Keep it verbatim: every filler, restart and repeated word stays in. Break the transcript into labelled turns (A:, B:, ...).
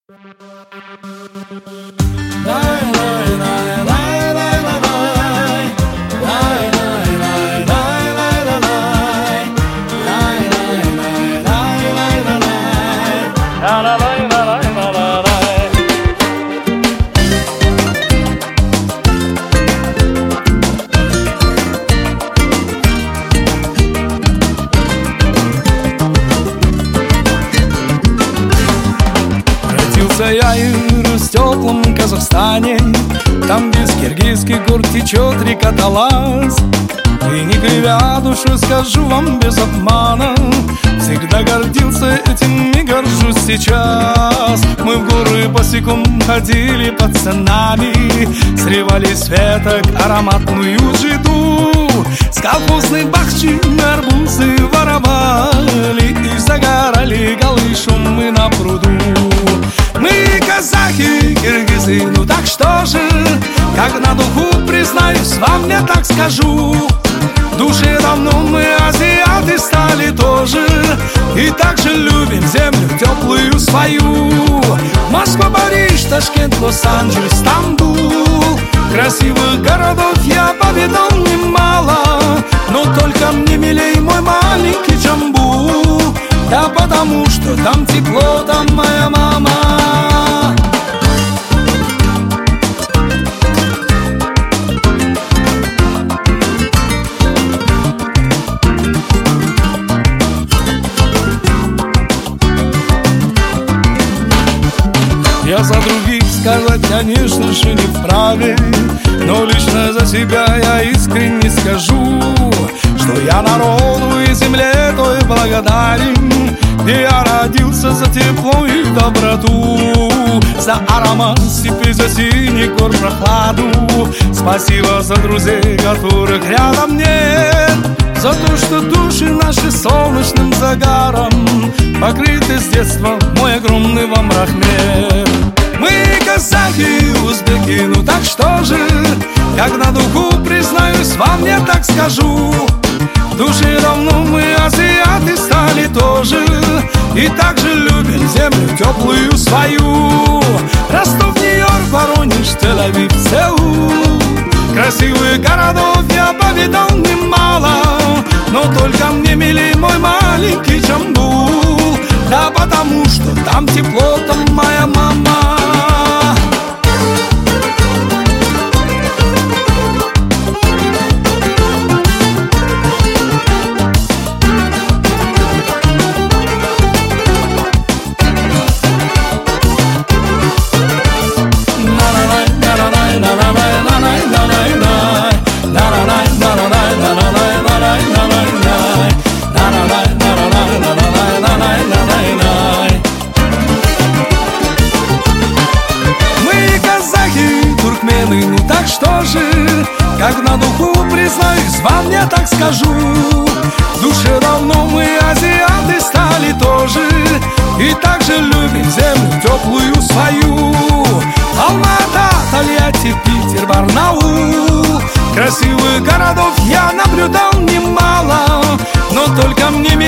A: Я и рос в теплом Казахстане, там без киргизских гор течет река Талас. И не кривя душу, скажу вам без обмана, всегда гордился этим и горжусь сейчас. Мы в горы босиком ходили пацанами, срывали с веток ароматную жиду. С колхозной бахчи арбузы воровали и загорали голышом мы на пруду. Мы казахи, киргизы, ну так что же, как на духу признаюсь, вам я так скажу. В душе давно мы азиаты стали тоже, и также любим землю теплую свою. Москва, Париж, Ташкент, Лос-Анджелес, Стамбул. Красивых городов я повидал немало, но только мне милей мой маленький Джамбул. Да потому что там тепло, там моя мама. Я за других сказать, конечно же, не вправе, но лично за себя я искренне скажу, что я народу и земле той благодарен, где я родился, за тепло и доброту, за аромат степи, за синий гор прохладу. Спасибо за друзей, которых рядом нет, за то, что души наши солнечным загаром покрыты с детства, мой огромный вам рахмет. Мы казахи, узбеки, ну так что же, как на духу признаюсь, вам я так скажу. В душе давно мы азиаты стали тоже, и также любим землю теплую свою. Ростов, Нью-Йорк, Воронеж, Тель-Авив, Сеул. Красивых городов я повидал немало, но только мне милей мой маленький Джамбул. Да потому что там тепло, там моя мама. Ну так что же, как на духу признаюсь, вам я так скажу. В душе давно мы азиаты стали тоже, и также любим землю теплую свою. Алма-Ата, Тольятти, Питер, Барнаул. Красивых городов я наблюдал немало, но только мне